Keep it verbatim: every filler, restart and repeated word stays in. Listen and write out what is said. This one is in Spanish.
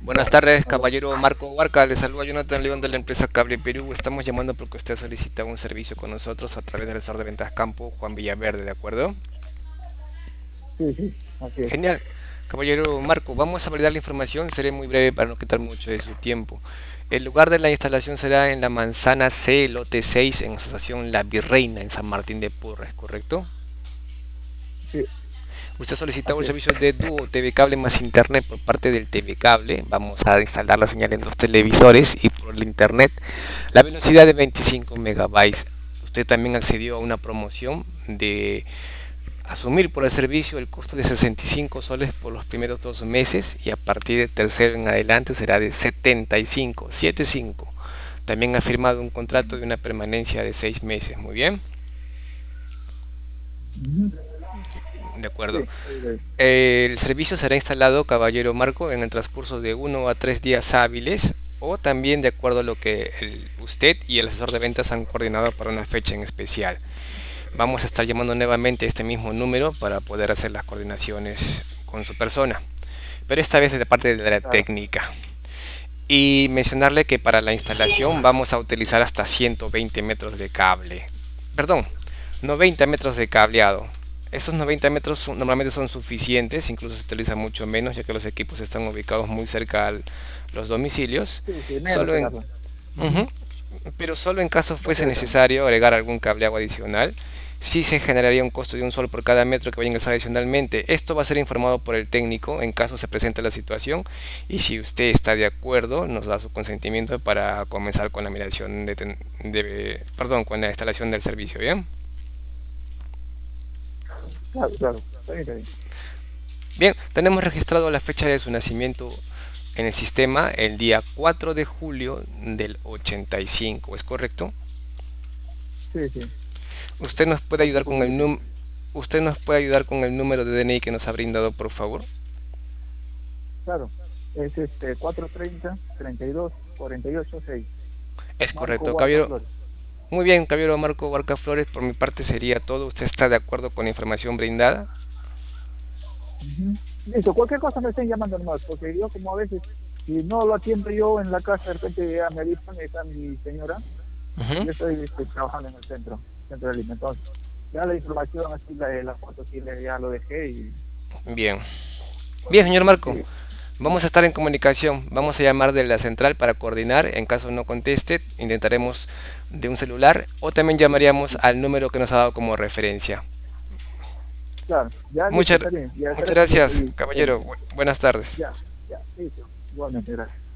Buenas tardes, Aló. caballero Marco Huarca. Le saluda Jonathan León de la empresa Cable Perú. Estamos llamando porque usted ha solicitado un servicio con nosotros a través del asesor de ventas campo Juan Villaverde, ¿de acuerdo? Sí, sí, así es. Genial. Caballero Marco, vamos a validar la información. Seré muy breve para no quitar mucho de su tiempo. El lugar de la instalación será en la manzana C, lote seis, en Asociación La Virreina, en San Martín de Porres, ¿correcto? Sí, Usted ha solicitado el así es. servicio de Duo T V Cable más Internet por parte del T V Cable. Vamos a instalar la señal en dos televisores y por el Internet. La velocidad de veinticinco megabytes. Usted también accedió a una promoción de asumir por el servicio el costo de sesenta y cinco soles por los primeros dos meses y a partir del tercero en adelante será de setenta y cinco, setenta y cinco. También ha firmado un contrato de una permanencia de seis meses. Muy bien, Ujú. de Sí, acuerdo. ahí ve. El servicio será instalado, caballero Marco, en el transcurso de uno a tres días hábiles o también de acuerdo a lo que el- usted y el asesor de ventas han coordinado para una fecha en especial. Vamos a estar llamando nuevamente a este mismo número para poder hacer las coordinaciones con su persona, pero esta vez de parte de la Claro. técnica. Y mencionarle que para la instalación vamos a utilizar hasta ciento veinte metros de cable. Perdón, noventa metros de cableado. Estos noventa metros son- normalmente son suficientes, incluso se utiliza mucho menos ya que los equipos están ubicados muy cerca a los domicilios. Sí, sí, menos Solo se en, habla. Ujú. Ujú. Pero solo en caso No fuese será tanto. necesario agregar algún cableado adicional, sí se generaría un costo de un sol por cada metro que vaya a ingresar adicionalmente. Esto va a ser informado por el técnico en caso se presente la situación y si usted está de acuerdo, nos da su consentimiento para comenzar con la migración de, ten- de- perdón, con la instalación del servicio, ¿bien? Claro, claro. Está bien, está bien. Bien, tenemos registrado la fecha de su nacimiento en el sistema el día cuatro de julio del ochenta y cinco, ¿es correcto? Sí, sí. Usted nos puede cuatro ayudar de con julio el del num- ochenta y cinco. usted nos puede ayudar con el número de D N I que nos ha brindado, por favor. Claro. Es este cuatro treinta, treinta y dos, cuarenta y ocho, seis. Es Marco correcto, Huarca caballero. Flores. Muy bien, caballero Marco Barca Flores, por mi parte sería todo. ¿Usted está de acuerdo con la información brindada? Ujú. Listo, cualquier cosa me estén llamando nomás, porque yo como a veces, si no lo atiendo yo en la casa, de repente ya me avisan, está mi señora. Ujú. Yo estoy este, trabajando en el centro, centro de Lima. Entonces, ya la información, así la, la foto, sí, le- ya lo dejé y Bien. Bien, cualquier señor cosa, Marco. sí. Vamos a estar en comunicación. Vamos a llamar de la central para coordinar. En caso no conteste, intentaremos de un celular o también llamaríamos al número que nos ha dado como referencia. Claro, ya listo, Muchas, está bien. Ya muchas gracias por gracias, seguir. Bueno, caballero. Bu- buenas tardes. ya, ya, listo. Igualmente, gracias.